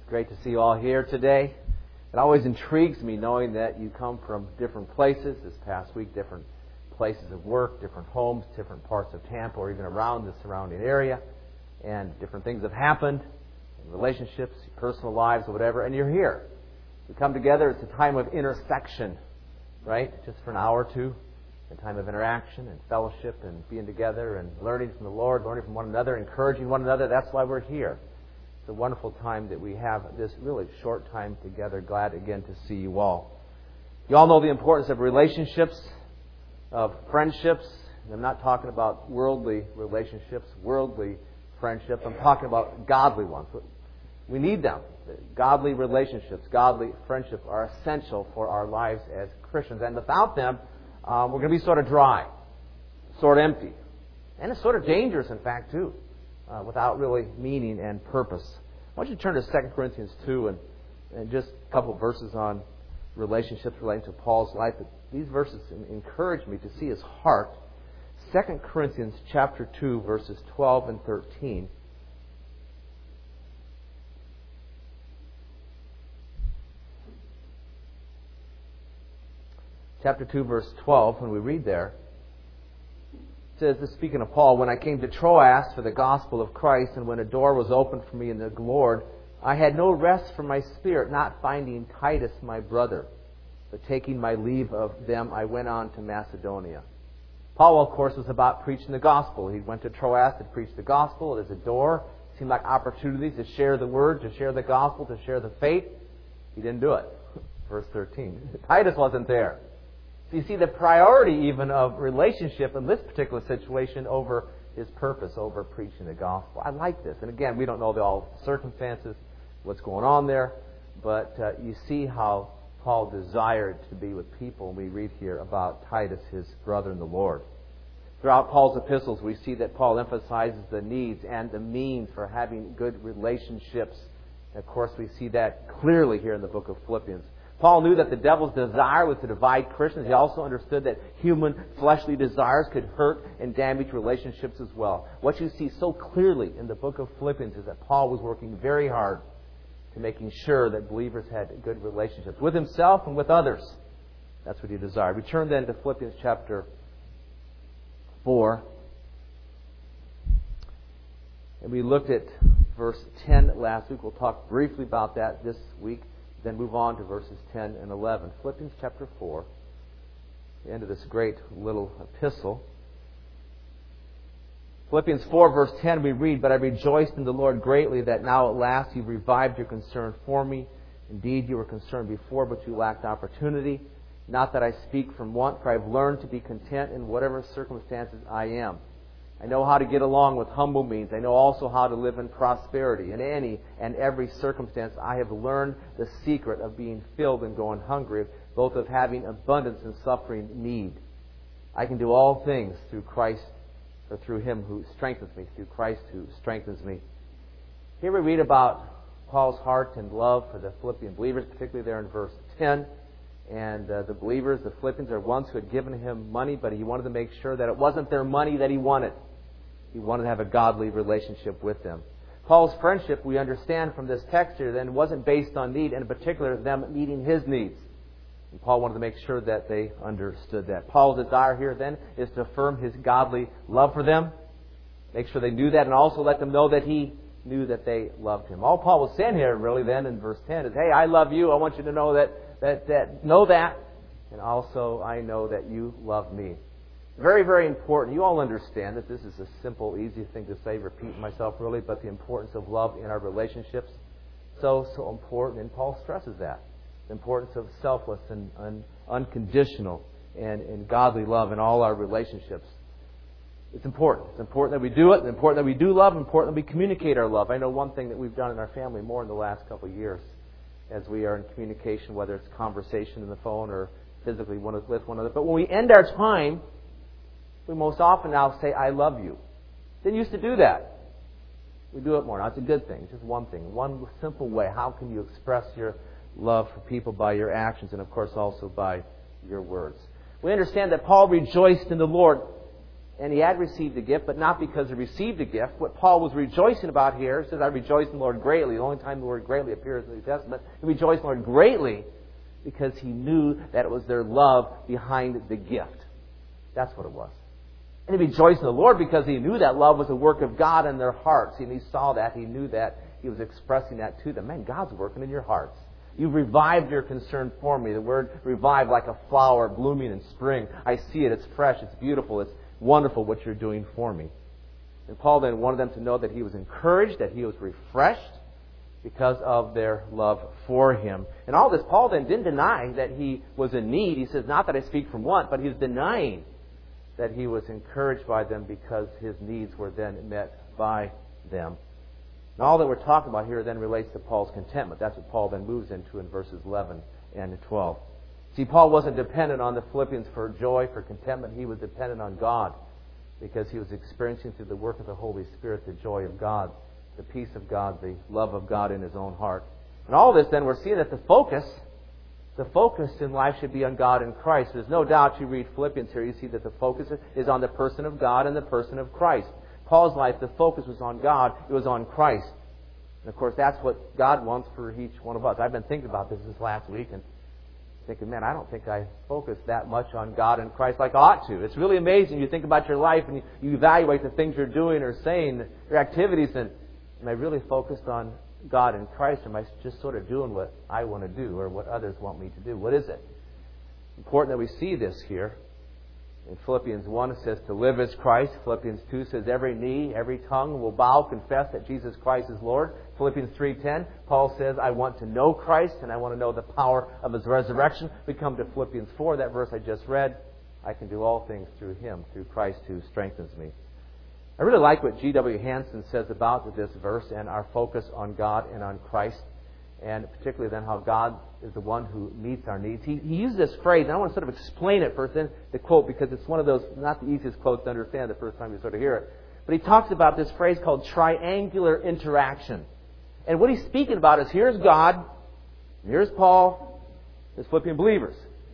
Great to see you all here today. It always intrigues me knowing that you come from different places. This past week, different places of work, different homes, different parts of Tampa, or even around the surrounding area. And different things have happened in relationships, personal lives, or whatever, and you're here. We come together. It's a time of intersection, right? Just for an hour or two. A time of interaction and fellowship and being together and learning from the Lord, learning from one another, encouraging one another. That's why we're here. It's a wonderful time that we have this really short time together. Glad again to see you all. You all know the importance of relationships, of friendships. And I'm not talking about worldly relationships, worldly friendships. I'm talking about godly ones. We need them. Godly relationships, godly friendships are essential for our lives as Christians. And without them, we're going to be sort of dry, sort of empty. And it's sort of dangerous, in fact, too, without really meaning and purpose. I want you to turn to 2 Corinthians 2 and just a couple of verses on relationships relating to Paul's life. But these verses encourage me to see his heart. 2 Corinthians chapter 2, verses 12 and 13. Chapter 2, verse 12, when we read there, it says, this speaking of Paul, when I came to Troas for the gospel of Christ, and when a door was opened for me in the Lord, I had no rest for my spirit, not finding Titus my brother. But taking my leave of them, I went on to Macedonia. Paul, of course, was about preaching the gospel. He went to Troas to preach the gospel. There's a door. It seemed like opportunities to share the word, to share the gospel, to share the faith. He didn't do it. Verse 13. Titus wasn't there. So you see the priority even of relationship in this particular situation over his purpose, over preaching the gospel. I like this. And again, we don't know all the circumstances, what's going on there. But you see how Paul desired to be with people. We read here about Titus, his brother in the Lord. Throughout Paul's epistles, we see that Paul emphasizes the needs and the means for having good relationships. And of course, we see that clearly here in the book of Philippians. Paul knew that the devil's desire was to divide Christians. He also understood that human fleshly desires could hurt and damage relationships as well. What you see so clearly in the book of Philippians is that Paul was working very hard to making sure that believers had good relationships with himself and with others. That's what he desired. We turn then to Philippians chapter 4. And we looked at verse 10 last week. We'll talk briefly about that this week. Then move on to verses 10 and 11. Philippians chapter 4, the end of this great little epistle. Philippians 4, verse 10, we read, But I rejoiced in the Lord greatly that now at last you've revived your concern for me. Indeed, you were concerned before, but you lacked opportunity. Not that I speak from want, for I've learned to be content in whatever circumstances I am. I know how to get along with humble means. I know also how to live in prosperity. In any and every circumstance, I have learned the secret of being filled and going hungry, both of having abundance and suffering need. I can do all things through Christ, or through Him who strengthens me, through Christ who strengthens me. Here we read about Paul's heart and love for the Philippian believers, particularly there in verse 10. And the believers, the Philippians, are ones who had given him money, but he wanted to make sure that it wasn't their money that he wanted. He wanted to have a godly relationship with them. Paul's friendship, we understand from this text here, then wasn't based on need, and in particular, them meeting his needs. And Paul wanted to make sure that they understood that. Paul's desire here, then, is to affirm his godly love for them, make sure they knew that, and also let them know that he knew that they loved him. All Paul was saying here, really, then, in verse 10 is, hey, I love you. I want you to know know that, and also I know that you love me. Very, very important. You all understand that this is a simple, easy thing to say, repeat myself really, but the importance of love in our relationships, so important. And Paul stresses that. The importance of selfless and unconditional and godly love in all our relationships. It's important. It's important that we do it. It's important that we do love. It's important that we communicate our love. I know one thing that we've done in our family more in the last couple of years as we are in communication, whether it's conversation on the phone or physically with one another. But when we end our time, we most often now say, I love you. Didn't used to do that. We do it more. Now, it's a good thing. It's just one thing. One simple way. How can you express your love for people? By your actions and, of course, also by your words. We understand that Paul rejoiced in the Lord. And he had received a gift, but not because he received a gift. What Paul was rejoicing about here, he says, I rejoice in the Lord greatly. The only time the word greatly appears in the New Testament. He rejoiced in the Lord greatly because he knew that it was their love behind the gift. That's what it was. And he rejoiced in the Lord because he knew that love was a work of God in their hearts. And he saw that. He knew that. He was expressing that to them. Man, God's working in your hearts. You've revived your concern for me. The word revive, like a flower blooming in spring. I see it. It's fresh. It's beautiful. It's wonderful what you're doing for me. And Paul then wanted them to know that he was encouraged, that he was refreshed because of their love for him. And all this, Paul then didn't deny that he was in need. He says, not that I speak from want, but he's denying that he was encouraged by them because his needs were then met by them. And all that we're talking about here then relates to Paul's contentment. That's what Paul then moves into in verses 11 and 12. See, Paul wasn't dependent on the Philippians for joy, for contentment. He was dependent on God because he was experiencing through the work of the Holy Spirit the joy of God, the peace of God, the love of God in his own heart. And all this then, we're seeing that the focus in life should be on God and Christ. There's no doubt, you read Philippians here, you see that the focus is on the person of God and the person of Christ. Paul's life, the focus was on God, it was on Christ. And of course, that's what God wants for each one of us. I've been thinking about this last week and thinking, man, I don't think I focus that much on God and Christ like I ought to. It's really amazing. You think about your life and you evaluate the things you're doing or saying, your activities, and am I really focused on God and Christ, or am I just sort of doing what I want to do or what others want me to do? What is it? Important that we see this here. In Philippians 1 it says to live as Christ. Philippians 2 says every knee, every tongue will bow, confess that Jesus Christ is Lord. Philippians 3:10, Paul says, I want to know Christ and I want to know the power of His resurrection. We come to Philippians 4, that verse I just read. I can do all things through Him, through Christ who strengthens me. I really like what G.W. Hansen says about this verse and our focus on God and on Christ, and particularly then how God is the one who meets our needs. He uses this phrase, and I want to sort of explain it first, then the quote, because it's one of those, not the easiest quotes to understand the first time you sort of hear it. But he talks about this phrase called triangular interaction. And what he's speaking about is here's God, and here's Paul, there's Philippian believers.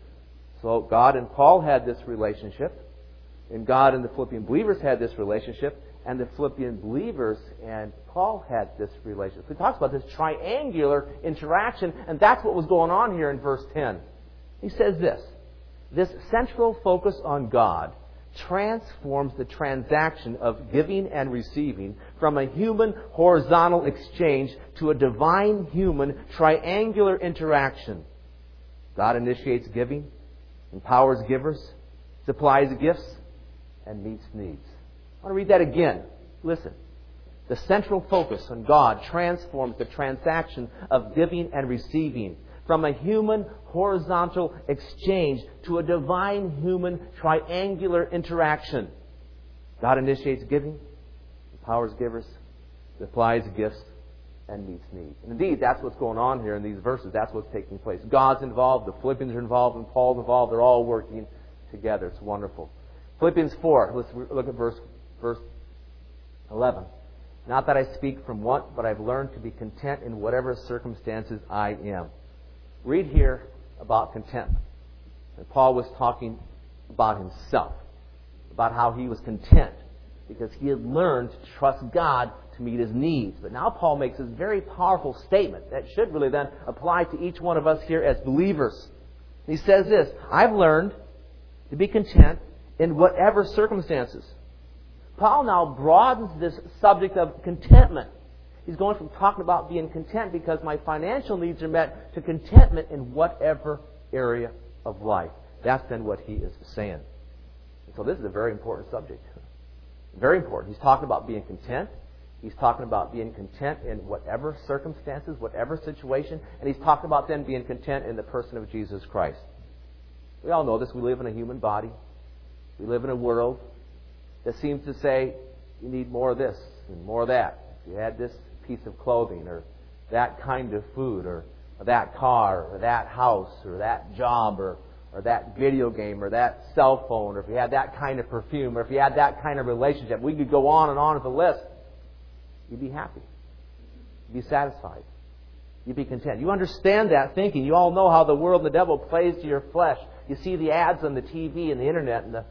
So God and Paul had this relationship, and God and the Philippian believers had this relationship, and the Philippian believers and Paul had this relationship. So he talks about this triangular interaction, and that's what was going on here in verse 10. He says this central focus on God transforms the transaction of giving and receiving from a human horizontal exchange to a divine human triangular interaction. God initiates giving, empowers givers, supplies gifts, and meets needs. I want to read that again. Listen. The central focus on God transforms the transaction of giving and receiving from a human horizontal exchange to a divine human triangular interaction. God initiates giving, empowers givers, supplies gifts, and meets needs. And indeed, that's what's going on here in these verses. That's what's taking place. God's involved, the Philippians are involved, and Paul's involved. They're all working together. It's wonderful. Philippians 4, let's look at verse 11. Not that I speak from want, but I've learned to be content in whatever circumstances I am. Read here about contentment. And Paul was talking about himself, about how he was content because he had learned to trust God to meet his needs. But now Paul makes this very powerful statement that should really then apply to each one of us here as believers. He says this, I've learned to be content in whatever circumstances. Paul now broadens this subject of contentment. He's going from talking about being content because my financial needs are met to contentment in whatever area of life. That's then what he is saying. And so this is a very important subject. Very important. He's talking about being content. He's talking about being content in whatever circumstances, whatever situation. And he's talking about then being content in the person of Jesus Christ. We all know this. We live in a human body. We live in a world that seems to say, you need more of this and more of that. If you had this piece of clothing or that kind of food or that car or that house or that job or that video game or that cell phone or if you had that kind of perfume or if you had that kind of relationship, we could go on with the list. You'd be happy. You'd be satisfied. You'd be content. You understand that thinking. You all know how the world and the devil plays to your flesh. You see the ads on the TV and the internet and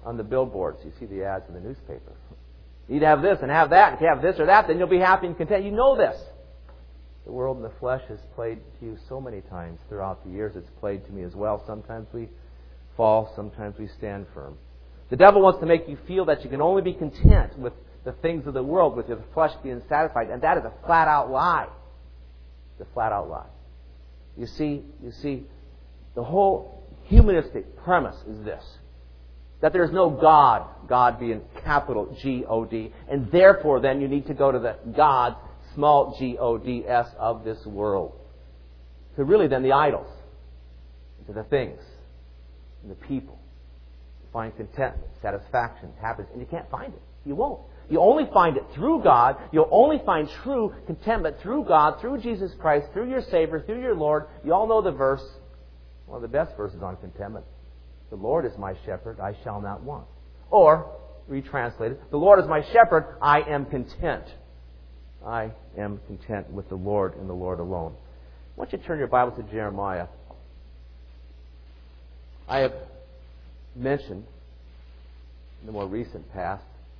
on the billboards. You see the ads in the newspaper. You need to have this and have that. If you have this or that, then you'll be happy and content. You know this. The world and the flesh has played to you so many times throughout the years. It's played to me as well. Sometimes we fall. Sometimes we stand firm. The devil wants to make you feel that you can only be content with the things of the world, with your flesh being satisfied. And that is a flat-out lie. It's a flat-out lie. You see, the whole humanistic premise is this: that there is no God, God being capital G-O-D, and therefore then you need to go to the God, small G-O-D-S, of this world. To really then the idols, to the things, and the people. To find contentment, satisfaction, happiness, and you can't find it. You won't. You only find it through God. You'll only find true contentment through God, through Jesus Christ, through your Savior, through your Lord. You all know the verse, one of the best verses on contentment. The Lord is my shepherd, I shall not want. Or, retranslated, the Lord is my shepherd, I am content. I am content with the Lord and the Lord alone. I want you to turn your Bible to Jeremiah. I have mentioned in the more recent past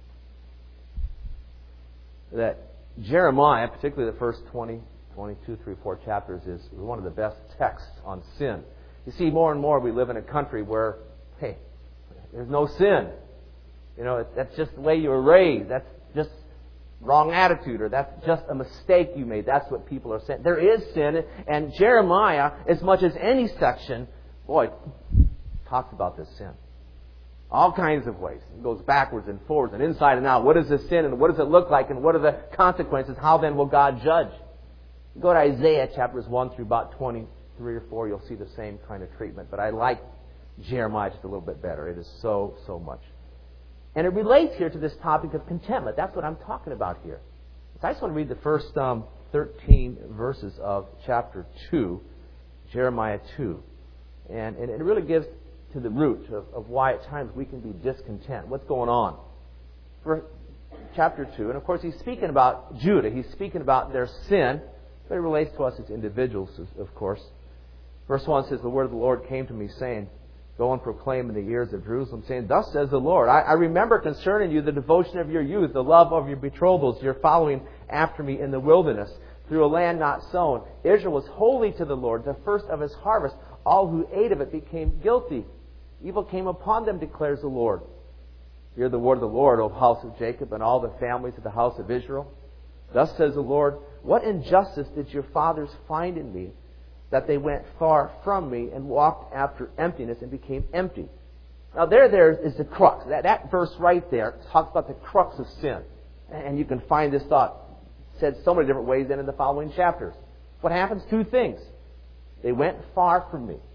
that Jeremiah, particularly the first 20, 22, 3, 4 chapters, is one of the best texts on sin. You see, more and more we live in a country where, hey, there's no sin. You know, that's just the way you were raised. That's just wrong attitude, or that's just a mistake you made. That's what people are saying. There is sin, and Jeremiah, as much as any section, boy, talks about this sin. All kinds of ways. It goes backwards and forwards and inside and out. What is this sin, and what does it look like, and what are the consequences? How then will God judge? You go to Isaiah chapters 1 through about 23 or 4, you'll see the same kind of treatment. But I like Jeremiah just a little bit better. It is so much. And it relates here to this topic of contentment. That's what I'm talking about here. So I just want to read the first 13 verses of chapter 2, Jeremiah 2. And it really gives to the root of why at times we can be discontent. What's going on? For chapter 2, and of course he's speaking about Judah. He's speaking about their sin, but it relates to us as individuals, of course. Verse 1 says, the word of the Lord came to me, saying, go and proclaim in the ears of Jerusalem, saying, thus says the Lord, I remember concerning you the devotion of your youth, the love of your betrothals, your following after me in the wilderness, through a land not sown. Israel was holy to the Lord, the first of his harvest. All who ate of it became guilty. Evil came upon them, declares the Lord. Hear the word of the Lord, O house of Jacob, and all the families of the house of Israel. Thus says the Lord, what injustice did your fathers find in me, that they went far from me and walked after emptiness and became empty? Now there is the crux. That verse right there talks about the crux of sin. And you can find this thought said so many different ways then in the following chapters. What happens? Two things. They went far from me.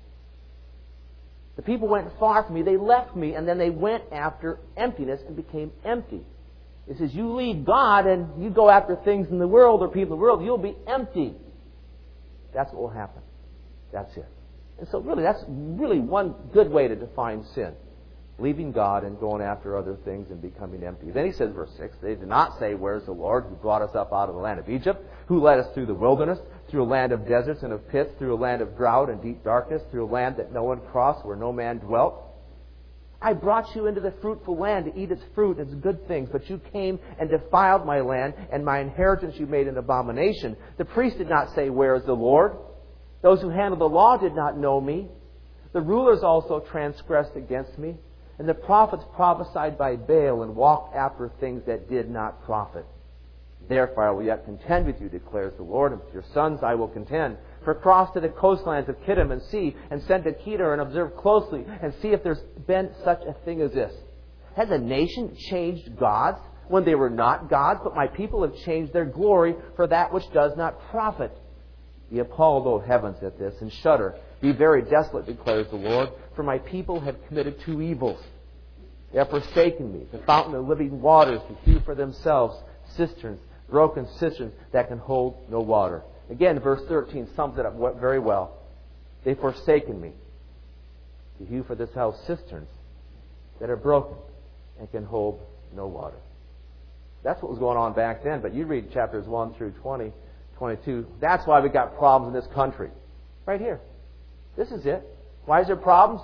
The people went far from me. They left me, and then they went after emptiness and became empty. It says, you leave God and you go after things in the world or people in the world, you'll be empty. That's what will happen. That's it. And so really, that's really one good way to define sin. Leaving God and going after other things and becoming empty. Then he says, verse 6, they did not say, where's the Lord who brought us up out of the land of Egypt, who led us through the wilderness, through a land of deserts and of pits, through a land of drought and deep darkness, through a land that no one crossed, where no man dwelt. I brought you into the fruitful land to eat its fruit and its good things, but you came and defiled my land, and my inheritance you made an abomination. The priest did not say, where is the Lord? Those who handle the law did not know me. The rulers also transgressed against me. And the prophets prophesied by Baal and walked after things that did not profit. Therefore I will yet contend with you, declares the Lord, and with your sons I will contend. For cross to the coastlands of Kittim and see, and send to Kedar and observe closely, and see if there's been such a thing as this. Has a nation changed gods when they were not gods? But my people have changed their glory for that which does not profit. Be appalled, O heavens, at this, and shudder. Be very desolate, declares the Lord, for my people have committed two evils. They have forsaken me, the fountain of living waters, to hew for themselves cisterns, broken cisterns that can hold no water. Again, verse 13 sums it up very well. They've forsaken me, to hew for themselves cisterns that are broken and can hold no water. That's what was going on back then, but you read chapters 1 through 20, 22. That's why we got problems in this country. Right here. This is it. Why is there problems?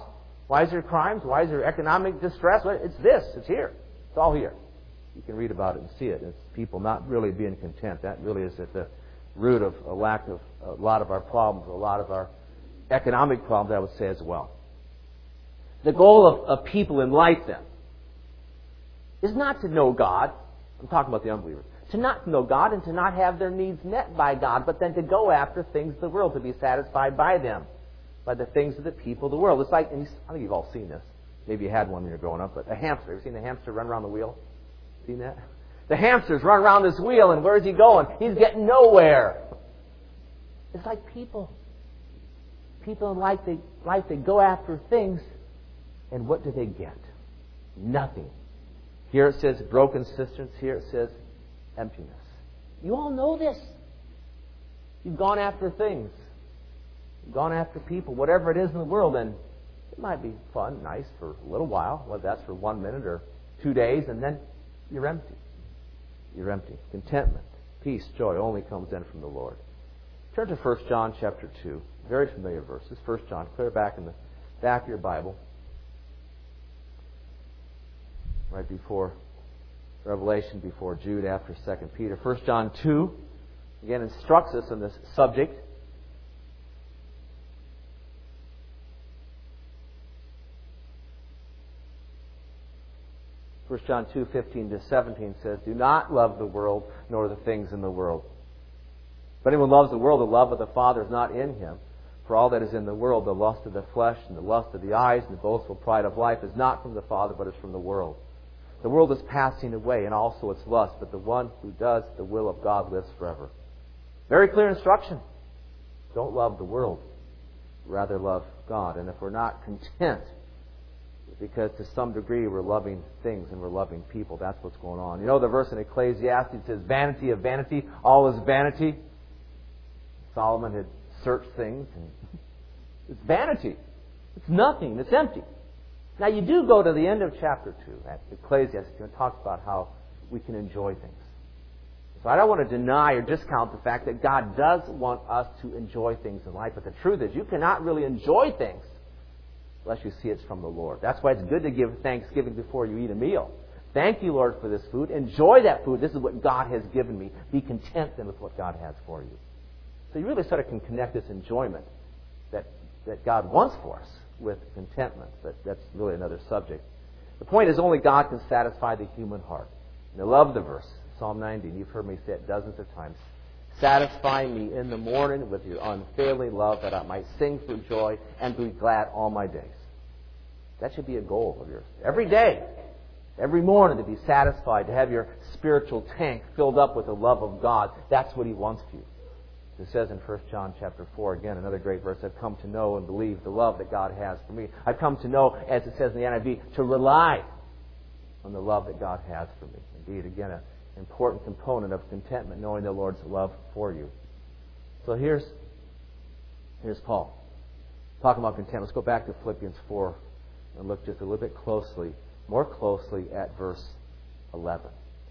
Why is there crimes? Why is there economic distress? Well, it's this. It's here. It's all here. You can read about it and see it. It's people not really being content. That really is at the root of a lot of our problems, a lot of our economic problems, I would say, as well. The goal of people in life, then, is not to know God. I'm talking about the unbelievers. To not know God and to not have their needs met by God, but then to go after things of the world, to be satisfied by them, by the things of the people of the world. It's like, and I think you've all seen this. Maybe you had one when you were growing up, but a hamster. Have you seen a hamster run around the wheel? Seen that? The hamster's run around this wheel, and where's he going? He's getting nowhere. It's like people. People in life, they go after things, and what do they get? Nothing. Here it says broken cisterns. Here it says emptiness. You all know this. You've gone after things. You've gone after people, whatever it is in the world, and it might be fun, nice for a little while, whether that's for 1 minute or 2 days, and then you're empty. You're empty. Contentment, peace, joy only comes in from the Lord. Turn to 1 John chapter 2. Very familiar verses. 1 John, clear back in the back of your Bible. Right before Revelation, before Jude, after 2 Peter. 1 John 2, again, instructs us on this subject. First John 2:15-17 says, "Do not love the world, nor the things in the world. If anyone loves the world, the love of the Father is not in him. For all that is in the world, the lust of the flesh and the lust of the eyes and the boastful pride of life is not from the Father, but is from the world. The world is passing away, and also its lust, but the one who does the will of God lives forever." Very clear instruction. Don't love the world. Rather love God. And if we're not content, because to some degree we're loving things and we're loving people, that's what's going on. You know the verse in Ecclesiastes says, "Vanity of vanity, all is vanity." Solomon had searched things, and it's vanity. It's nothing. It's empty. Now you do go to the end of chapter 2 at Ecclesiastes and talks about how we can enjoy things. So I don't want to deny or discount the fact that God does want us to enjoy things in life, but the truth is you cannot really enjoy things unless you see it's from the Lord. That's why it's good to give thanksgiving before you eat a meal. Thank you, Lord, for this food. Enjoy that food. This is what God has given me. Be content then with what God has for you. So you really sort of can connect this enjoyment that God wants for us with contentment. But that's really another subject. The point is only God can satisfy the human heart. And I love the verse, Psalm 90. You've heard me say it dozens of times. "Satisfy me in the morning with your unfailing love, that I might sing for joy and be glad all my days." That should be a goal of yours. Every day, every morning, to be satisfied, to have your spiritual tank filled up with the love of God. That's what He wants for you. It says in 1 John chapter 4, again, another great verse, "I've come to know and believe the love that God has for me." I've come to know, as it says in the NIV, to rely on the love that God has for me. Indeed, again, an important component of contentment, knowing the Lord's love for you. So here's Paul talking about contentment. Let's go back to Philippians 4 and look just a little bit more closely at verse 11.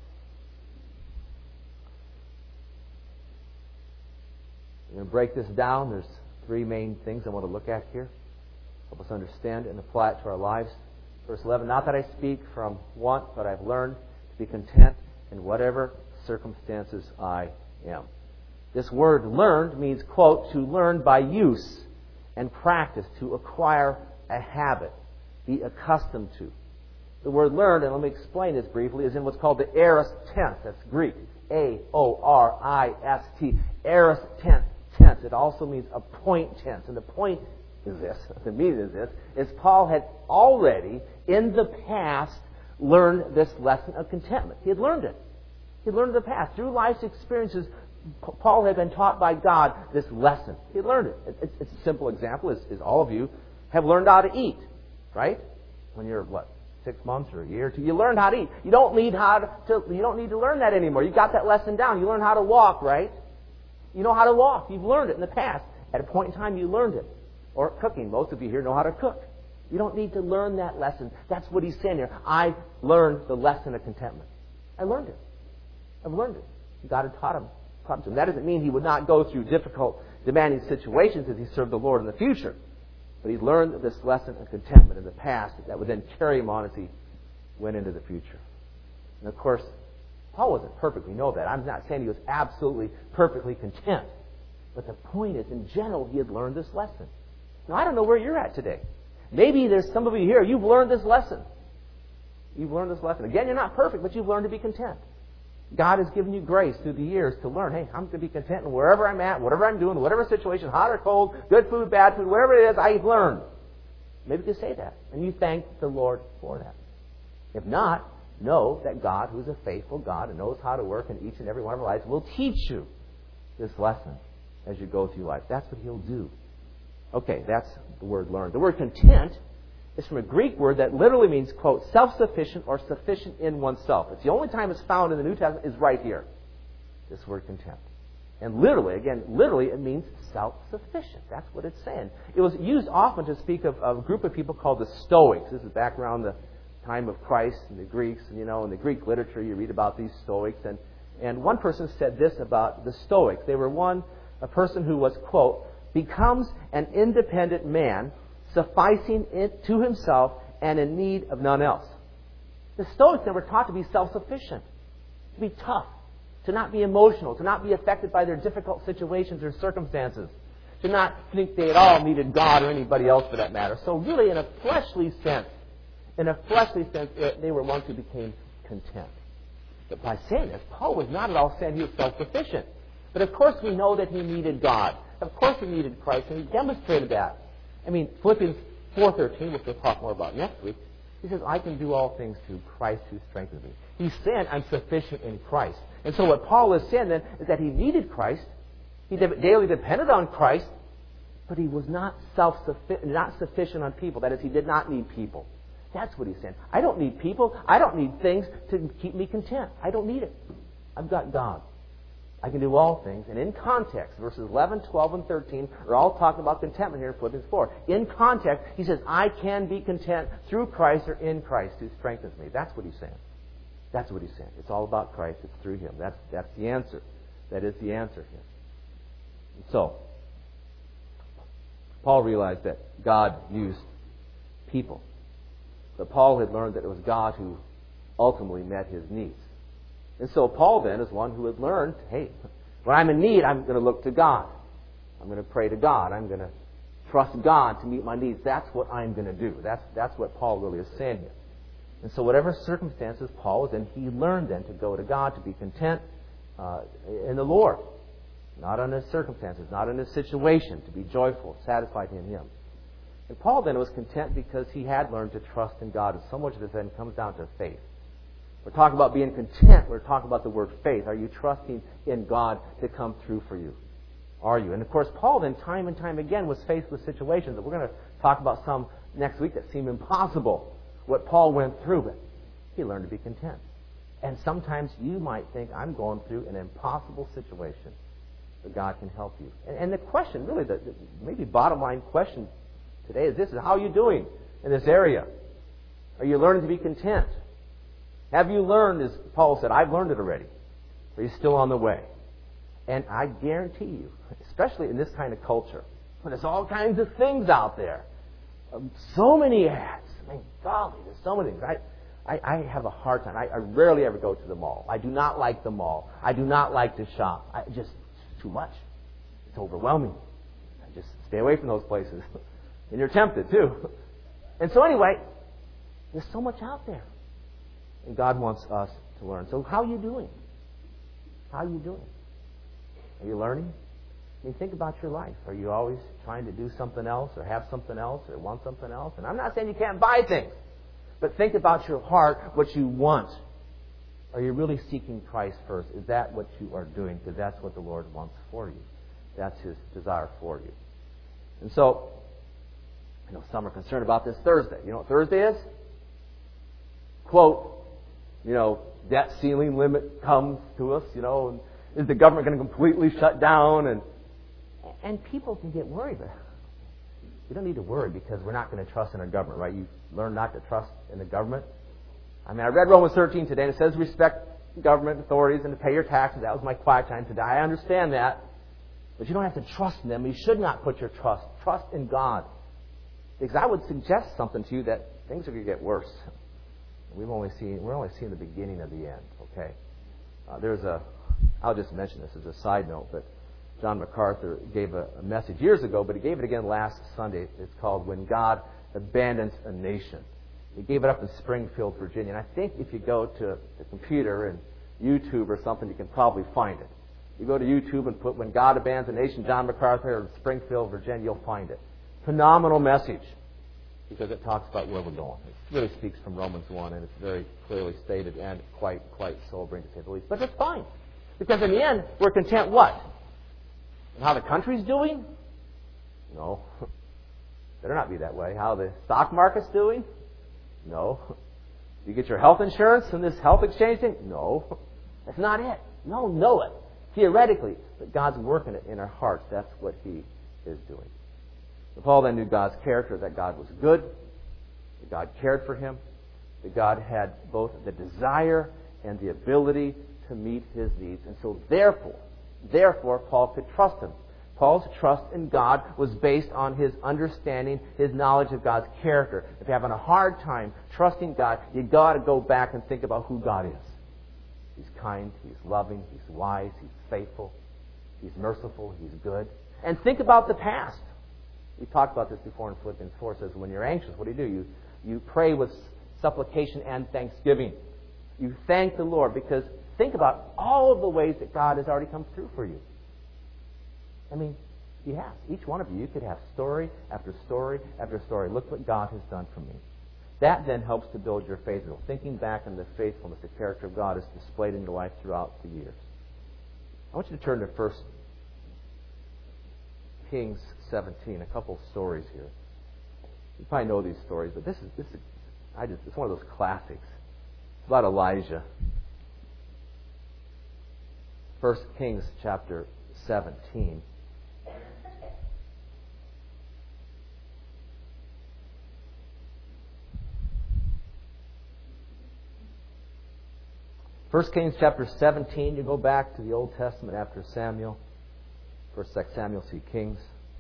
We're going to break this down. There's 3 main things I want to look at here. Help us understand and apply it to our lives. Verse 11, "Not that I speak from want, but I've learned to be content in whatever circumstances I am." This word learned means, quote, to learn by use and practice, to acquire a habit, be accustomed to. The word learned, and let me explain this briefly, is in what's called the aorist tense. That's Greek. A-O-R-I-S-T. Aorist tense. It also means a point tense. And the point is this, the meaning is this, is Paul had already, in the past, learned this lesson of contentment. He had learned it. He had learned it in the past. Through life's experiences, Paul had been taught by God this lesson. He had learned it. It's a simple example, is all of you have learned how to eat, right? When you're, 6 months or a year or 2, you learned how to eat. You don't need to learn that anymore. You got that lesson down. You learn how to walk, right? You know how to walk. You've learned it in the past. At a point in time, you learned it. Or cooking. Most of you here know how to cook. You don't need to learn that lesson. That's what he's saying here. I learned the lesson of contentment. I learned it. I've learned it. God had taught him to him. That doesn't mean he would not go through difficult, demanding situations as he served the Lord in the future. But he learned this lesson of contentment in the past that would then carry him on as he went into the future. And of course, Paul wasn't perfect. We know that. I'm not saying he was absolutely perfectly content. But the point is, in general, he had learned this lesson. Now, I don't know where you're at today. Maybe there's some of you here, you've learned this lesson. You've learned this lesson. Again, you're not perfect, but you've learned to be content. God has given you grace through the years to learn, hey, I'm going to be content in wherever I'm at, whatever I'm doing, whatever situation, hot or cold, good food, bad food, whatever it is, I've learned. Maybe you say that, and you thank the Lord for that. If not, know that God, who's a faithful God and knows how to work in each and every one of our lives, will teach you this lesson as you go through life. That's what He'll do. Okay, that's the word learn. The word content is from a Greek word that literally means, quote, self-sufficient or sufficient in oneself. It's the only time it's found in the New Testament is right here. This word content. And literally, it means self-sufficient. That's what it's saying. It was used often to speak of a group of people called the Stoics. This is back around the time of Christ and the Greeks. And, in the Greek literature, you read about these Stoics. And one person said this about the Stoics. They were a person who was, quote, becomes an independent man, sufficing it to himself and in need of none else. The Stoics, they were taught to be self-sufficient, to be tough, to not be emotional, to not be affected by their difficult situations or circumstances, to not think they at all needed God or anybody else for that matter. So really, in a fleshly sense, they were ones who became content. But by saying this, Paul was not at all saying he was self-sufficient. But of course we know that he needed God. Of course he needed Christ, and he demonstrated that. Philippians 4:13, which we'll talk more about next week, he says, I can do all things through Christ who strengthens me. He's saying, I'm sufficient in Christ. And so what Paul is saying then is that he needed Christ. He daily depended on Christ, but he was not sufficient on people. That is, he did not need people. That's what he's saying. I don't need people. I don't need things to keep me content. I don't need it. I've got God. I can do all things. And in context, verses 11, 12, and 13 are all talking about contentment here in Philippians 4. In context, he says, I can be content through Christ or in Christ who strengthens me. That's what he's saying. That's what he's saying. It's all about Christ. It's through Him. That's the answer. That is the answer here. And so, Paul realized that God used people. But Paul had learned that it was God who ultimately met his needs. And so Paul then is one who had learned, hey, when I'm in need, I'm going to look to God. I'm going to pray to God. I'm going to trust God to meet my needs. That's what I'm going to do. That's what Paul really is saying here. And so whatever circumstances Paul was in, he learned then to go to God, to be content in the Lord. Not on his circumstances, not in his situation, to be joyful, satisfied in Him. And Paul then was content because he had learned to trust in God. And so much of this then comes down to faith. We're talking about being content. We're talking about the word faith. Are you trusting in God to come through for you? Are you? And of course, Paul then time and time again was faced with situations that we're going to talk about some next week that seem impossible. What Paul went through, but he learned to be content. And sometimes you might think, I'm going through an impossible situation, but God can help you. And the question, really, the maybe bottom line question today is this: is how are you doing in this area? Are you learning to be content? Have you learned, as Paul said, I've learned it already? Or are you still on the way? And I guarantee you, especially in this kind of culture, when there's all kinds of things out there, so many ads. Golly, there's so many things. I have a hard time. I rarely ever go to the mall. I do not like the mall. I do not like to shop. It's too much. It's overwhelming. I just stay away from those places. And you're tempted, too. And so anyway, there's so much out there. And God wants us to learn. So how are you doing? How are you doing? Are you learning? Think about your life. Are you always trying to do something else or have something else or want something else? And I'm not saying you can't buy things. But think about your heart, what you want. Are you really seeking Christ first? Is that what you are doing? Because that's what the Lord wants for you. That's His desire for you. And so, some are concerned about this Thursday. You know what Thursday is? Quote, debt ceiling limit comes to us, and is the government going to completely shut down? And people can get worried. But we don't need to worry because we're not going to trust in our government, right? You learn not to trust in the government. I read Romans 13 today, and it says respect government authorities and to pay your taxes. That was my quiet time today. I understand that. But you don't have to trust in them. You should not put your trust in God. Because I would suggest something to you that things are going to get worse. We're only seeing the beginning of the end. Okay, I'll just mention this as a side note, but John MacArthur gave a message years ago, but he gave it again last Sunday. It's called "When God Abandons a Nation." He gave it up in Springfield, Virginia. And I think if you go to the computer and YouTube or something, you can probably find it. You go to YouTube and put "When God Abandons a Nation," John MacArthur, in Springfield, Virginia, you'll find it. Phenomenal message, because it talks about where we're going. It really speaks from Romans 1, and it's very clearly stated and quite sobering, to say the least. But it's fine, because in the end, we're content what? And how the country's doing? No. Better not be that way. How the stock market's doing? No. You get your health insurance in this health exchange thing? No. That's not it. No, know it. Theoretically. But God's working it in our hearts. That's what He is doing. So Paul then knew God's character, that God was good, that God cared for him, that God had both the desire and the ability to meet his needs. And so therefore, Paul could trust Him. Paul's trust in God was based on his understanding, his knowledge of God's character. If you're having a hard time trusting God, you've got to go back and think about who God is. He's kind, He's loving, He's wise, He's faithful, He's merciful, He's good. And think about the past. We talked about this before in Philippians 4. It says, when you're anxious, what do? You pray with supplication and thanksgiving. You thank the Lord, because think about all of the ways that God has already come through for you. I mean, He has. Each one of you could have story after story after story. Look what God has done for me. That then helps to build your faith. Thinking back on the faithfulness, the character of God is displayed in your life throughout the years. I want you to turn to 1 Kings 17. A couple stories here. You probably know these stories, but it's one of those classics. It's about Elijah. 1 Kings chapter 17. First Kings chapter 17, you go back to the Old Testament after Samuel. First Samuel, see Kings.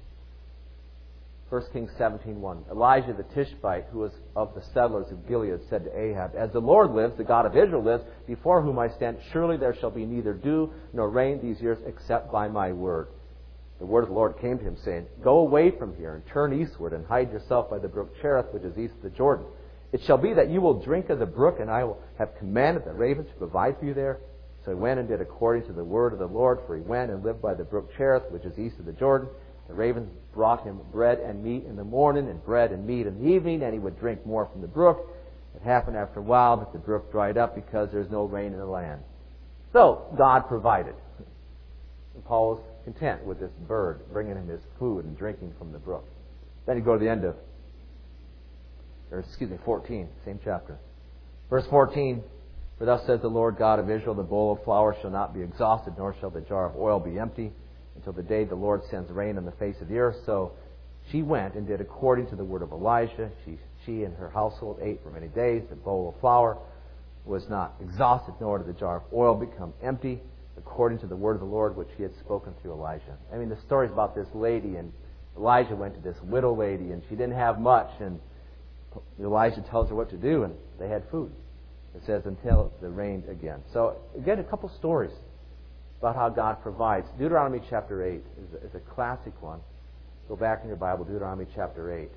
1 Kings 17:1. Elijah the Tishbite, who was of the settlers of Gilead, said to Ahab, "As the Lord lives, the God of Israel lives, before whom I stand, surely there shall be neither dew nor rain these years except by my word." The word of the Lord came to him, saying, "Go away from here and turn eastward and hide yourself by the brook Cherith, which is east of the Jordan. It shall be that you will drink of the brook, and I will have commanded the ravens to provide for you there." So he went and did according to the word of the Lord, for he went and lived by the brook Cherith, which is east of the Jordan. The ravens brought him bread and meat in the morning, and bread and meat in the evening, and he would drink more from the brook. It happened after a while that the brook dried up because there was no rain in the land. So God provided. And Paul was content with this bird bringing him his food and drinking from the brook. Then you go to the end of 14, same chapter. Verse 14, "For thus says the Lord God of Israel, the bowl of flour shall not be exhausted, nor shall the jar of oil be empty, until the day the Lord sends rain on the face of the earth." So she went and did according to the word of Elijah. She and her household ate for many days. The bowl of flour was not exhausted, nor did the jar of oil become empty, according to the word of the Lord which He had spoken through Elijah. I mean, the story's about this lady, and Elijah went to this widow lady, and she didn't have much, and Elijah tells her what to do, and they had food. It says, until it rained again. So, again, a couple stories about how God provides. Deuteronomy chapter 8 is a classic one. Go back in your Bible, Deuteronomy chapter 8.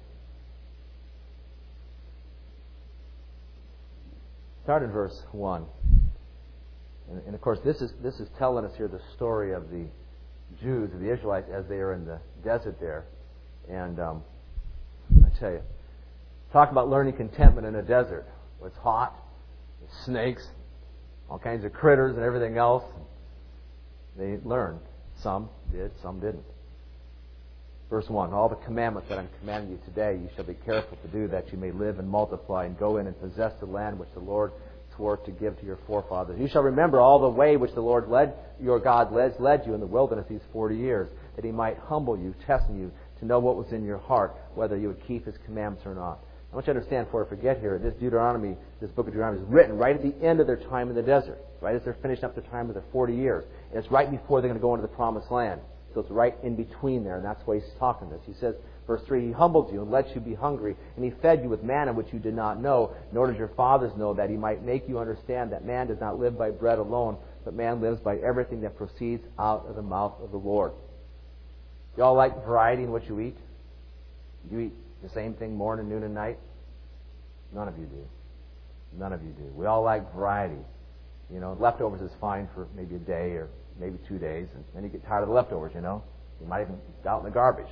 Start in verse 1. And of course, this is telling us here the story of the Jews, of the Israelites, as they are in the desert there. And I tell you, talk about learning contentment in a desert. It's hot, there's snakes, all kinds of critters and everything else. They learned. Some did, some didn't. Verse 1, "All the commandments that I'm commanding you today, you shall be careful to do, that you may live and multiply and go in and possess the land which the Lord swore to give to your forefathers. You shall remember all the way which the Lord your God led you in the wilderness these 40 years, that He might humble you, testing you, to know what was in your heart, whether you would keep His commandments or not." I want you to understand, before I forget here, this book of Deuteronomy is written right at the end of their time in the desert, right as they're finishing up the time of the 40 years. And it's right before they're going to go into the promised land. So it's right in between there, and that's why he's talking this. He says, verse 3, He humbled you and let you be hungry, and He fed you with manna which you did not know, nor did your fathers know, that He might make you understand that man does not live by bread alone, but man lives by everything that proceeds out of the mouth of the Lord. You all like variety in what you eat? You eat the same thing morning, noon, and night? None of you do. None of you do. We all like variety. You know, leftovers is fine for maybe a day or maybe 2 days, and then you get tired of the leftovers, you know. You might even get out in the garbage.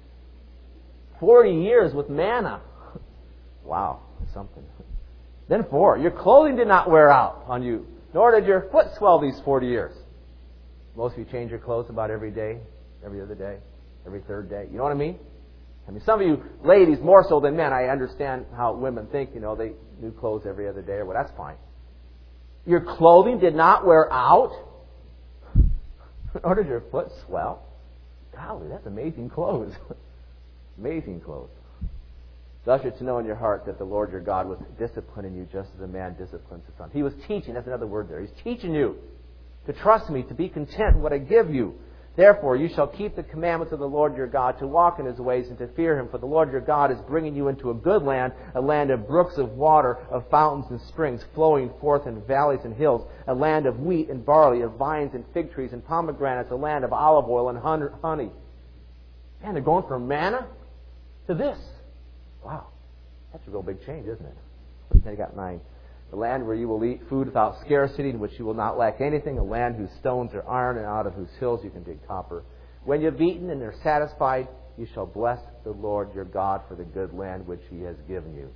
40 years with manna. Wow, something. Then 4, your clothing did not wear out on you, nor did your foot swell these 40 years. Most of you change your clothes about every day, every other day, every third day. You know what I mean? I mean, some of you ladies, more so than men, I understand how women think, you know, they new clothes every other day, or well, that's fine. Your clothing did not wear out, nor did your foot swell. Golly, that's amazing clothes. Amazing clothes. Thus you're to know in your heart that the Lord your God was disciplining you just as a man disciplines his son. He was teaching, that's another word there. He's teaching you to trust me, to be content in what I give you. Therefore, you shall keep the commandments of the Lord your God, to walk in His ways and to fear Him. For the Lord your God is bringing you into a good land, a land of brooks of water, of fountains and springs, flowing forth in valleys and hills, a land of wheat and barley, of vines and fig trees and pomegranates, a land of olive oil and honey. Man, they're going from manna to this. Wow. That's a real big change, isn't it? Then you got 9. The land where you will eat food without scarcity, in which you will not lack anything, a land whose stones are iron, and out of whose hills you can dig copper. When you have eaten and are satisfied, you shall bless the Lord your God for the good land which He has given you.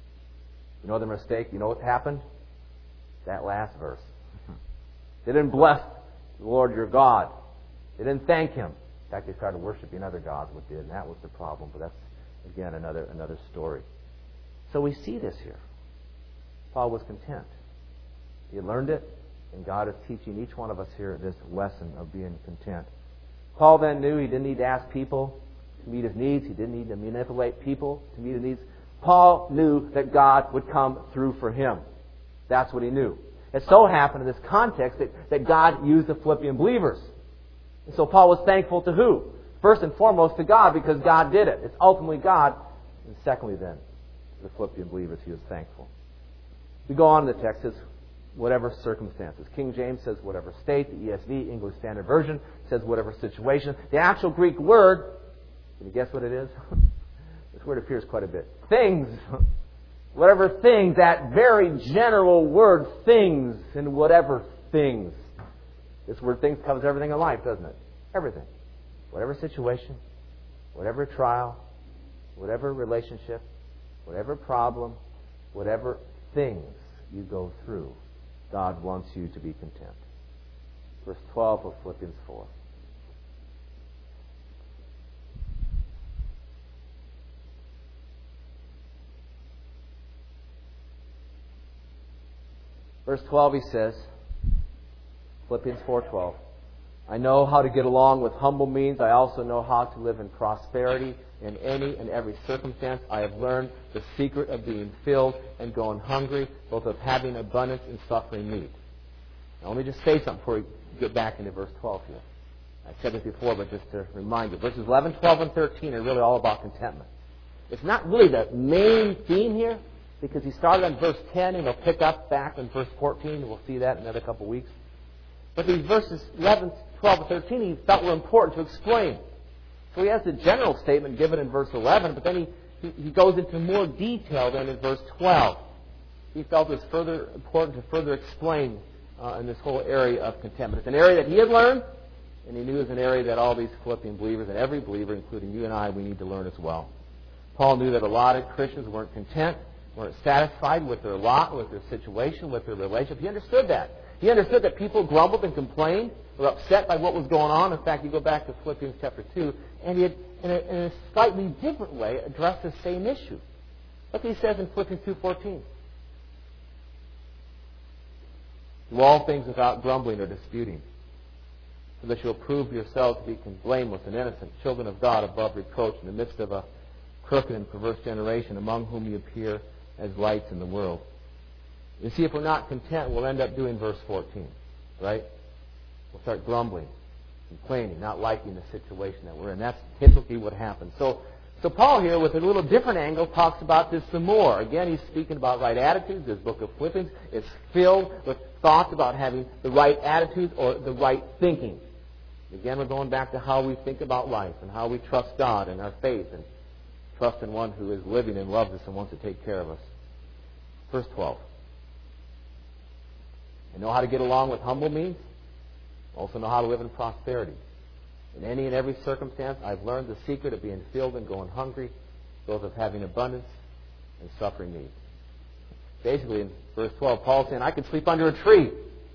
You know the mistake? You know what happened? That last verse. They didn't bless the Lord your God. They didn't thank Him. In fact, they started worshiping other gods, which did, and that was the problem. But that's, again, another story. So we see this here. Paul was content. He learned it, and God is teaching each one of us here this lesson of being content. Paul then knew he didn't need to ask people to meet his needs. He didn't need to manipulate people to meet his needs. Paul knew that God would come through for him. That's what he knew. It so happened in this context that God used the Philippian believers. And so Paul was thankful to who? First and foremost to God, because God did it. It's ultimately God. And secondly then, to the Philippian believers, he was thankful. We go on in the text, it says, whatever circumstances. King James says whatever state. The ESV, English Standard Version, says whatever situation. The actual Greek word, can you guess what it is? This word appears quite a bit. Things. Whatever things, that very general word, things, and whatever things. This word things covers everything in life, doesn't it? Everything. Whatever situation, whatever trial, whatever relationship, whatever problem, whatever things you go through, God wants you to be content. Verse 12 of Philippians 4. Verse 12 he says, Philippians 4:12, I know how to get along with humble means. I also know how to live in prosperity in any and every circumstance. I have learned the secret of being filled and going hungry, both of having abundance and suffering need. Now let me just say something before we get back into verse 12 here. I said this before, but just to remind you. Verses 11, 12, and 13 are really all about contentment. It's not really the main theme here, because he started on verse 10 and he'll pick up back in verse 14, and we'll see that in another couple of weeks. But these verses 11, 12, and 13 he felt were important to explain. So he has the general statement given in verse 11, but then he goes into more detail then in verse 12. He felt it was further important to further explain in this whole area of contentment. It's an area that he had learned, and he knew it was an area that all these Philippian believers, and every believer, including you and I, we need to learn as well. Paul knew that a lot of Christians weren't content, weren't satisfied with their lot, with their situation, with their relationship. He understood that. He understood that people grumbled and complained, were upset by what was going on. In fact, you go back to Philippians chapter 2, and he had, in a slightly different way, addressed the same issue. Look what he says in Philippians 2:14. Do all things without grumbling or disputing, so that you will prove yourselves to be blameless and innocent, children of God above reproach in the midst of a crooked and perverse generation, among whom you appear as lights in the world. You see, if we're not content, we'll end up doing verse 14, right? We'll start grumbling. complaining, not liking the situation that we're in. That's typically what happens. So Paul here, with a little different angle, talks about this some more. Again, he's speaking about right attitudes. This book of Philippians is filled with thoughts about having the right attitudes or the right thinking. Again, we're going back to how we think about life and how we trust God and our faith and trust in one who is living and loves us and wants to take care of us. Verse 12. I know how to get along with humble means. Also know how to live in prosperity. In any and every circumstance, I've learned the secret of being filled and going hungry, both of having abundance and suffering need. Basically, in verse 12, Paul's saying, I could sleep under a tree,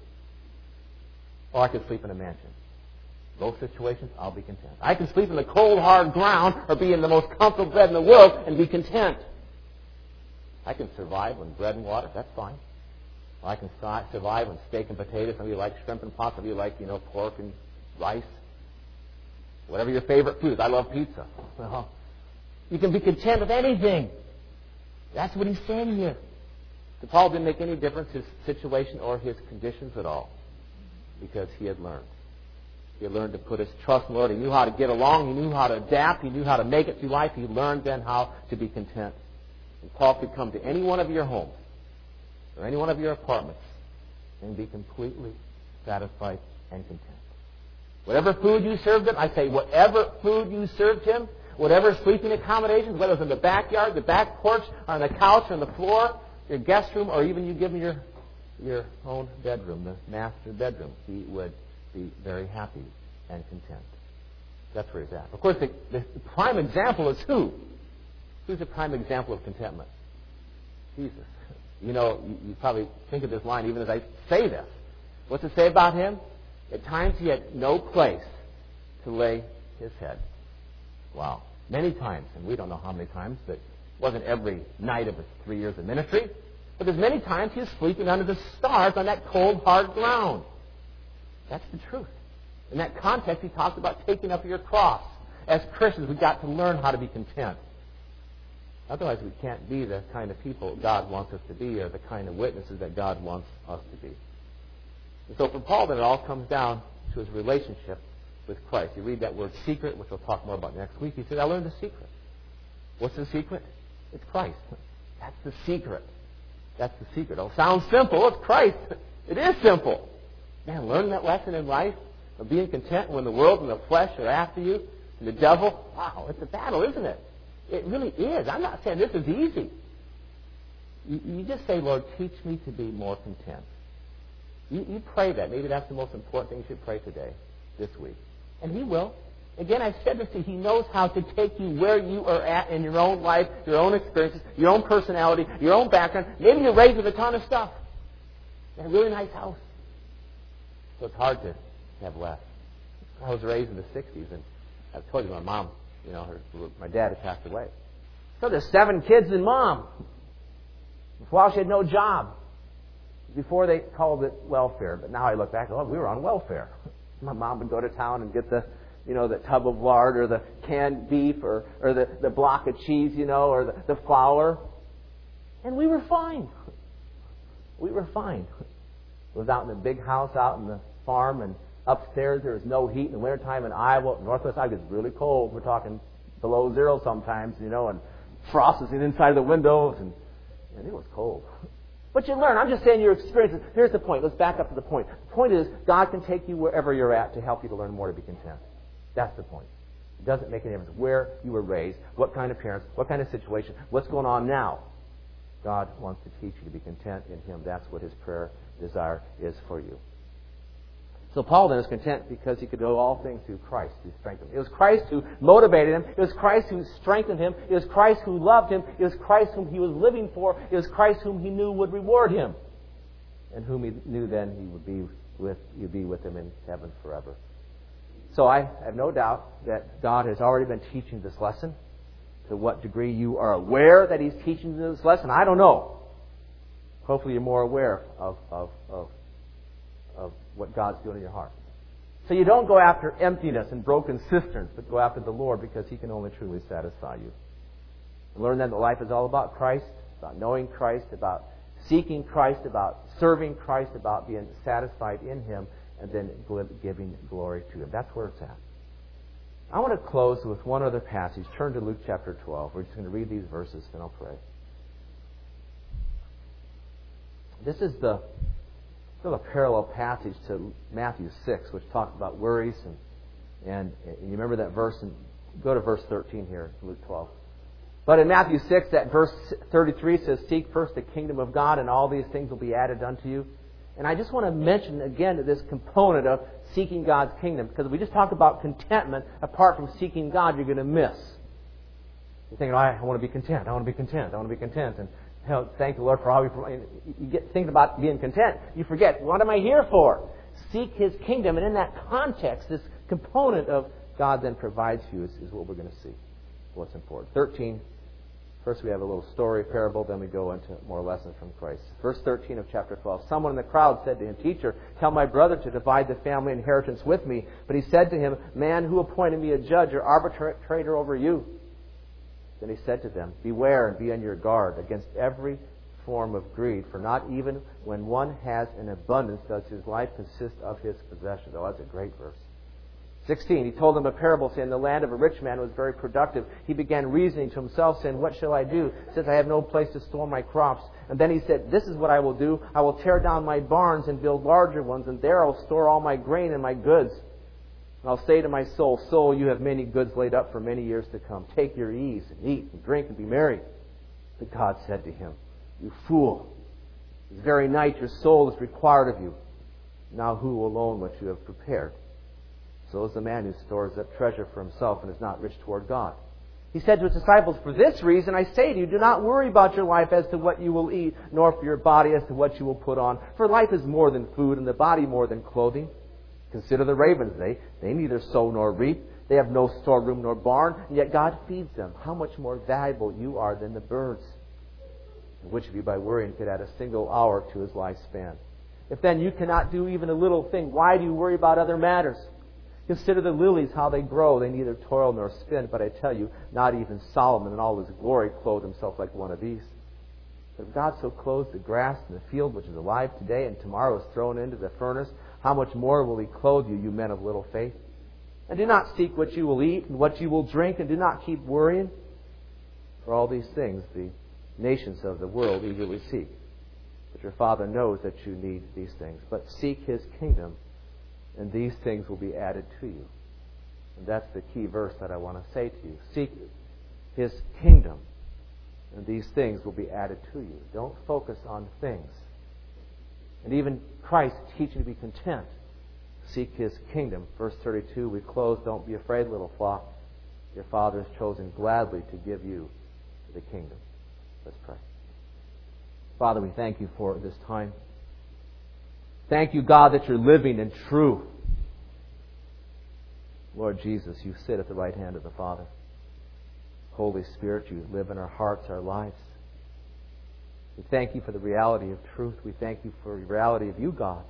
or I could sleep in a mansion. Both situations, I'll be content. I can sleep in the cold, hard ground, or be in the most comfortable bed in the world and be content. I can survive on bread and water. That's fine. Or I can survive on steak and potatoes. Some of you like shrimp and pasta. Some of you like, pork and rice. Whatever your favorite food is. I love pizza. Well, you can be content with anything. That's what he's saying here. To Paul didn't make any difference his situation or his conditions at all, because he had learned. He had learned to put his trust in the Lord. He knew how to get along. He knew how to adapt. He knew how to make it through life. He learned then how to be content. And Paul could come to any one of your homes or any one of your apartments and be completely satisfied and content. Whatever food you served him, I say whatever food you served him, whatever sleeping accommodations, whether it's in the backyard, the back porch, on the couch, on the floor, your guest room, or even you give him your own bedroom, the master bedroom, he would be very happy and content. That's where he's at. Of course, the prime example is who? Who's the prime example of contentment? Jesus. You probably think of this line even as I say this. What's it say about him? At times he had no place to lay his head. Wow. Many times, and we don't know how many times, but it wasn't every night of his 3 years of ministry, but there's many times he was sleeping under the stars on that cold, hard ground. That's the truth. In that context, he talks about taking up your cross. As Christians, we've got to learn how to be content. Otherwise, we can't be the kind of people God wants us to be or the kind of witnesses that God wants us to be. And so for Paul, then it all comes down to his relationship with Christ. You read that word secret, which we'll talk more about next week. He said, I learned the secret. What's the secret? It's Christ. That's the secret. That's the secret. It sounds simple. It's Christ. It is simple. Man, learning that lesson in life of being content when the world and the flesh are after you and the devil, wow, it's a battle, isn't it? It really is. I'm not saying this is easy. You just say, Lord, teach me to be more content. You pray that. Maybe that's the most important thing you should pray today, this week. And He will. Again, I've said this to you. He knows how to take you where you are at in your own life, your own experiences, your own personality, your own background. Maybe you're raised with a ton of stuff in a really nice house. So it's hard to have less. I was raised in the 60s, and I've told you my mom, my dad had passed away. So there's 7 kids and Mom. While she had no job. Before they called it welfare, but now I look back, we were on welfare. My mom would go to town and get the tub of lard or the canned beef or the block of cheese, or the flour. And we were fine. We were fine. It was out in the big house, out in the farm, and upstairs there was no heat in the wintertime in Iowa. Northwest Iowa gets really cold. We're talking below zero sometimes, and frost is inside of the windows, and it was cold. But you learn. I'm just saying your experiences. Here's the point. Let's back up to the point. The point is, God can take you wherever you're at to help you to learn more to be content. That's the point. It doesn't make any difference where you were raised, what kind of parents, what kind of situation, what's going on now. God wants to teach you to be content in Him. That's what His prayer desire is for you. So Paul then is content because he could do all things through Christ who strengthened him. It was Christ who motivated him. It was Christ who strengthened him. It was Christ who loved him. It was Christ whom he was living for. It was Christ whom he knew would reward him, and whom he knew then he would be with him in heaven forever. So I have no doubt that God has already been teaching this lesson. To what degree you are aware that He's teaching this lesson, I don't know. Hopefully you're more aware of what God's doing in your heart. So you don't go after emptiness and broken cisterns, but go after the Lord, because He can only truly satisfy you. And learn then that life is all about Christ, about knowing Christ, about seeking Christ, about serving Christ, about being satisfied in Him, and then giving glory to Him. That's where it's at. I want to close with one other passage. Turn to Luke chapter 12. We're just going to read these verses, and I'll pray. This is still a parallel passage to Matthew 6, which talks about worries. And you remember that verse? And go to verse 13 here, Luke 12. But in Matthew 6, that verse 33 says, "Seek first the kingdom of God, and all these things will be added unto you." And I just want to mention again this component of seeking God's kingdom, because if we just talk about contentment apart from seeking God, you're going to miss. You're thinking, I want to be content. I want to be content. I want to be content. And thank the Lord for how you get thinking about being content. You forget, what am I here for? Seek His kingdom. And in that context, this component of God then provides for you is what we're going to see. What's important. 13. First we have a little story, parable, then we go into more lessons from Christ. Verse 13 of chapter 12. Someone in the crowd said to him, "Teacher, tell my brother to divide the family inheritance with me." But he said to him, "Man, who appointed me a judge or arbitrator over you?" Then he said to them, "Beware and be on your guard against every form of greed, for not even when one has an abundance does his life consist of his possessions." Oh, that's a great verse. 16, he told them a parable, saying, "The land of a rich man was very productive. He began reasoning to himself, saying, 'What shall I do, since I have no place to store my crops?' And then he said, 'This is what I will do. I will tear down my barns and build larger ones, and there I will store all my grain and my goods. And I'll say to my soul, Soul, you have many goods laid up for many years to come. Take your ease and eat and drink and be merry.' But God said to him, 'You fool, this very night your soul is required of you. Now who will own what you have prepared?' So is the man who stores up treasure for himself and is not rich toward God." He said to his disciples, "For this reason I say to you, do not worry about your life as to what you will eat, nor for your body as to what you will put on. For life is more than food, and the body more than clothing. Consider the ravens. They neither sow nor reap. They have no storeroom nor barn, and yet God feeds them. How much more valuable you are than the birds? And which of you by worrying could add a single hour to his lifespan? If then you cannot do even a little thing, why do you worry about other matters? Consider the lilies, how they grow. They neither toil nor spin. But I tell you, not even Solomon in all his glory clothed himself like one of these. But if God so clothes the grass in the field, which is alive today and tomorrow is thrown into the furnace, how much more will He clothe you, you men of little faith? And do not seek what you will eat and what you will drink, and do not keep worrying. For all these things the nations of the world eagerly seek. But your Father knows that you need these things. But seek His kingdom, and these things will be added to you." And that's the key verse that I want to say to you. Seek His kingdom, and these things will be added to you. Don't focus on things. And even Christ teaching to be content. Seek His kingdom. Verse 32, we close, "Don't be afraid, little flock. Your Father has chosen gladly to give you the kingdom." Let's pray. Father, we thank You for this time. Thank You, God, that You're living and true. Lord Jesus, You sit at the right hand of the Father. Holy Spirit, You live in our hearts, our lives. We thank You for the reality of truth. We thank You for the reality of You, God.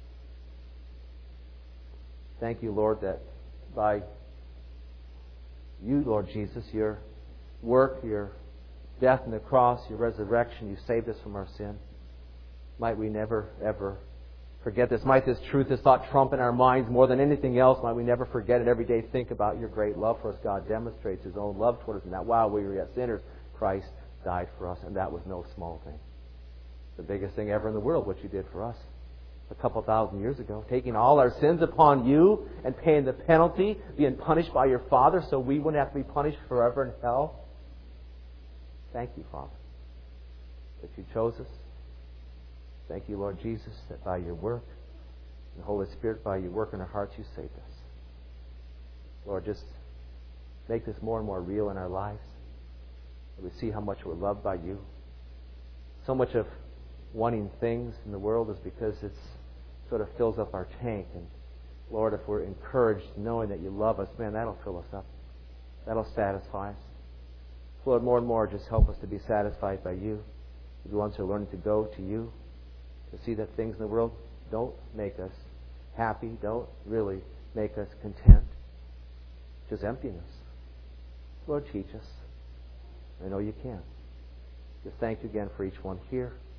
Thank You, Lord, that by You, Lord Jesus, Your work, Your death on the cross, Your resurrection, You saved us from our sin. Might we never, ever forget this. Might this truth, this thought trump in our minds more than anything else. Might we never forget it. Every day think about Your great love for us. God demonstrates His own love toward us, and that while we were yet sinners, Christ died for us, and that was no small thing. The biggest thing ever in the world, what You did for us a couple thousand years ago, taking all our sins upon You and paying the penalty, being punished by Your Father so we wouldn't have to be punished forever in hell. Thank You, Father, that You chose us. Thank You, Lord Jesus, that by Your work, and the Holy Spirit, by Your work in our hearts, You saved us. Lord, just make this more and more real in our lives. That we see how much we're loved by You. So much of wanting things in the world is because it sort of fills up our tank. And Lord, if we're encouraged knowing that You love us, man, that'll fill us up. That'll satisfy us. Lord, more and more, just help us to be satisfied by You. The ones who are learning to go to You, to see that things in the world don't make us happy, don't really make us content. Just emptiness. Lord, teach us. I know You can. Just thank You again for each one here.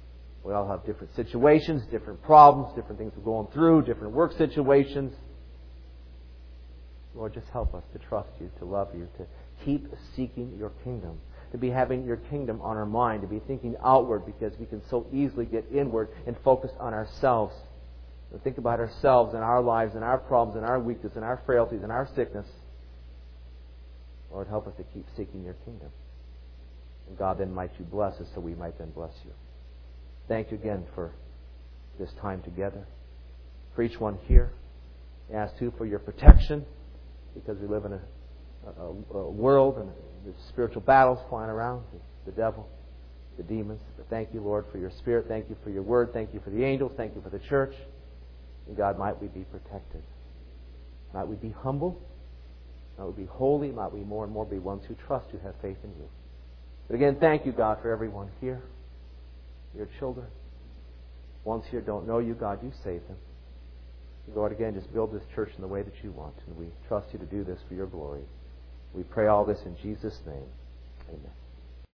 We all have different situations, different problems, different things we're going through, different work situations. Lord, just help us to trust You, to love You, to keep seeking Your kingdom, to be having Your kingdom on our mind, to be thinking outward, because we can so easily get inward and focus on ourselves. And think about ourselves and our lives and our problems and our weakness and our frailties and our sickness. Lord, help us to keep seeking Your kingdom. And God, then might You bless us so we might then bless You. Thank You again for this time together. For each one here, I ask too for Your protection, because we live in a world and there's spiritual battles flying around, the devil, the demons. But thank You, Lord, for Your Spirit. Thank You for Your Word. Thank You for the angels. Thank You for the church. And God, might we be protected. Might we be humble. Might we be holy. Might we more and more be ones who trust You, have faith in You. But again, thank You, God, for everyone here, Your children. Ones here don't know You, God, You save them. Lord, again, just build this church in the way that You want. And we trust You to do this for Your glory. We pray all this in Jesus' name. Amen.